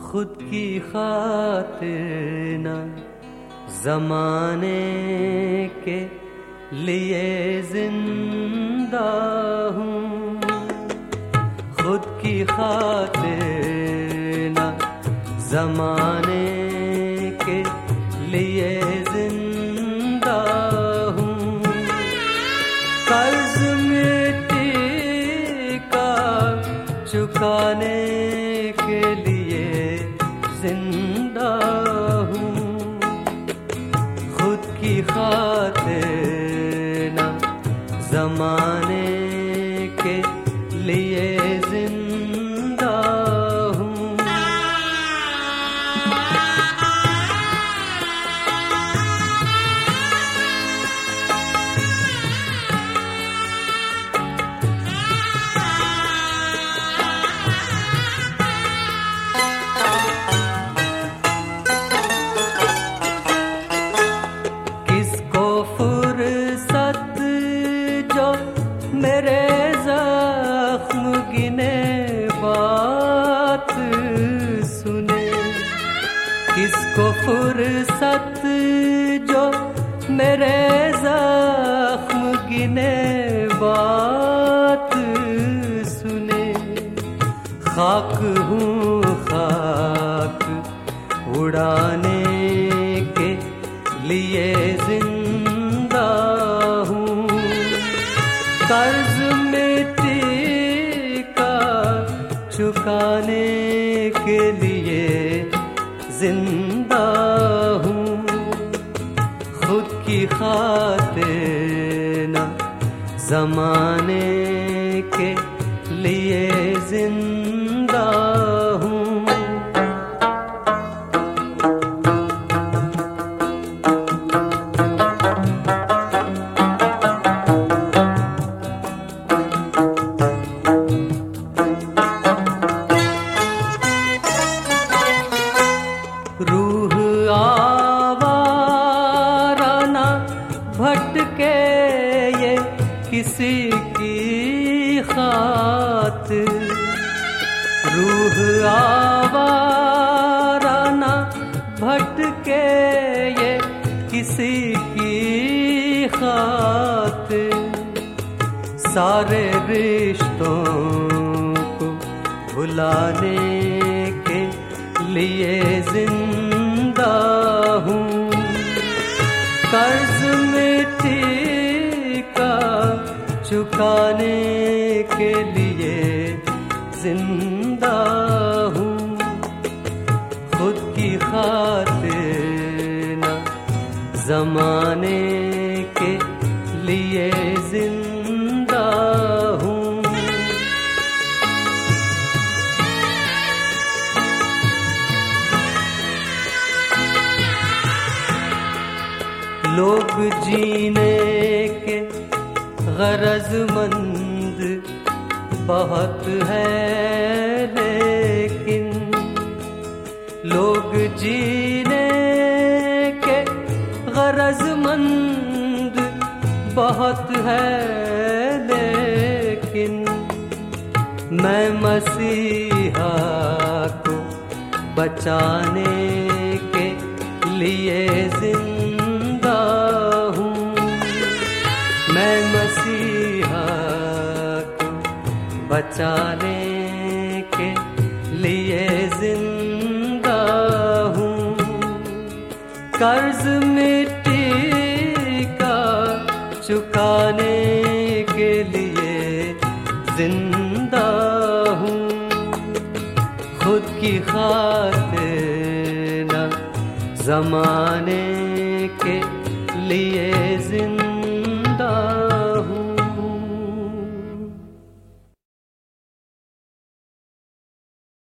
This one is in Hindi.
खुद की खातिर न ज़माने के लिए जिंदा हूँ। खुद की खातिर न ज़माने के लिए जिंदा हूँ। कर्ज मिट्टी का चुकाने के लिए जिंदा हूँ। खुद की खातिर न ज़माने के लिए जिंदा हूँ। मेरे ज़ख्म गिने बात सुने, किसको फुर्सत जो मेरे ज़ख्म गिने बात सुने। खाक हूँ खाक उड़ाने के लिए जिंदा हूँ। कर्ज मिट्टी का चुकाने के लिए जिंदा हूँ। खुद की खातिर न ज़माने के लिए जिंदा हूँ। रूह आवारा न भटके ये किसी की खातिर। रूह आवारा न भटके ये किसी की खातिर। सारे रिश्तों को भुलाने के लिए जिंदा हूँ। कर्ज मिट्टी का चुकाने के लिए जिंदा हूँ। खुद की खातिर न ज़माने के लिए जिंदा हूँ। लोग जीने के गरजमंद बहुत है, लेकिन लोग जीने के गरजमंद बहुत है, लेकिन मैं मसीहा को बचाने के लिए जिंदा हूँ। मैं मसीहा को बचाने के लिए जिंदा हूँ। कर्ज मिट्टी का चुकाने के लिए जिंदा हूँ। खुद की खातिर न ज़माने के लिए जिंदा